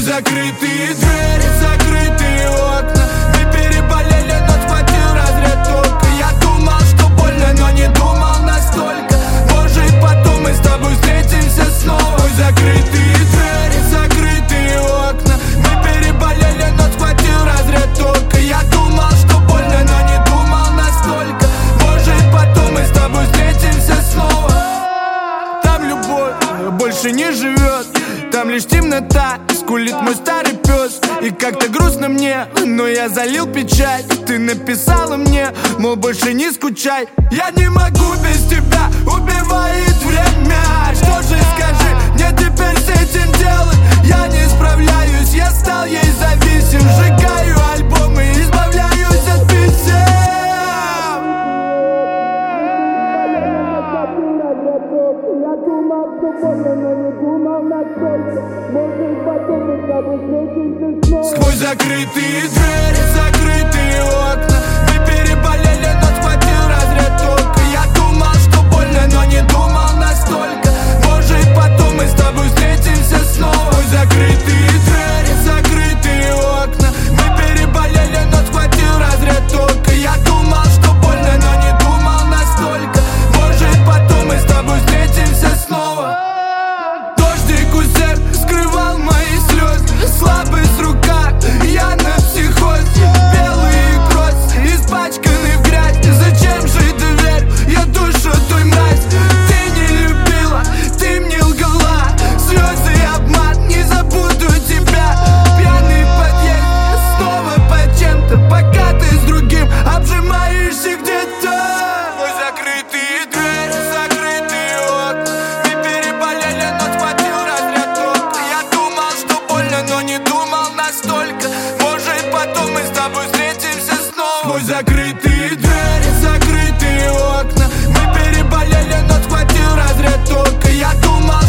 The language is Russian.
Сквозь закрытые двери, закрытые окна. Мы переболели, но схватил разряд тока. Я думал, что больно, но не думал настолько. Может, потом мы с тобой встретимся снова. Сквозь закрытые двери, закрытые окна. Мы переболели, но схватил разряд тока. Я думал, что больно, но не думал настолько. Может, потом мы с тобой встретимся снова. Там любовь больше не живет, там лишь темнота, скулит мой старый пес. И как-то грустно мне, но я залил печаль. Ты написала мне, мол, больше не скучай. Я не могу без тебя, убивает время. Что же скажи, мне теперь с этим делать? Я не справляюсь, я стал ей зависим. Сжигаю альбомы, избавляюсь от писем. Я думал, что больно, но не думал настолько. Может, потом мы с тобой встретимся снова. Сквозь закрытые двери, закрытые окна. Мы переболели, но схватил разряд тока. Я думал, что больно, но не думал настолько. Может, потом мы с тобой встретимся снова. Сквозь закрытые двери, закрытые окна. Мы переболели, но схватил разряд тока. Я думал, что больно, но не думал настолько. Может, потом мы с тобой встретимся снова. Дождик усерд скрывал мои слезы. Слабость в руках, я на психозе. Белые кроссы, испачканы в грязь. Зачем же доверь, я душу той мразь. Ты не любила, ты мне лгала. Слезы и обман, не забуду тебя. Пьяный подъезд, снова по чем-то. Пока ты с другим обжимаешься где-то. Сквозь закрытые двери, закрытые окна. Мы переболели, но схватил разряд тока. Я думал, что больно, но не думал настолько. Может, потом мы с тобой встретимся снова. Сквозь закрытые двери, закрытые окна. Мы переболели, но схватил разряд тока. Я думал,